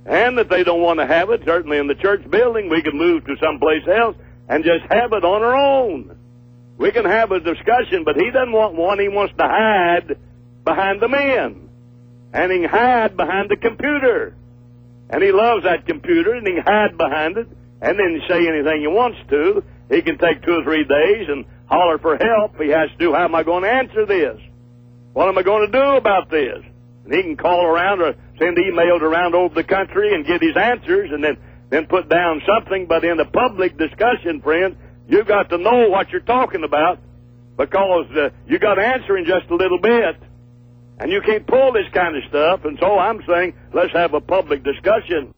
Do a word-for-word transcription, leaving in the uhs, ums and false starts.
and that they don't want to have it, certainly in the church building, we can move to someplace else and just have it on our own. We can have a discussion, but he doesn't want one. He wants to hide behind the men. And he can hide behind the computer. And he loves that computer, and he can hide behind it, and then say anything he wants to. He can take two or three days and holler for help. He has to do, how am I going to answer this? What am I going to do about this? And he can call around or send emails around over the country and get his answers and then, then put down something. But in a public discussion, friend, you've got to know what you're talking about, because uh, you got to answer in just a little bit. And you can't pull this kind of stuff. And so I'm saying, let's have a public discussion.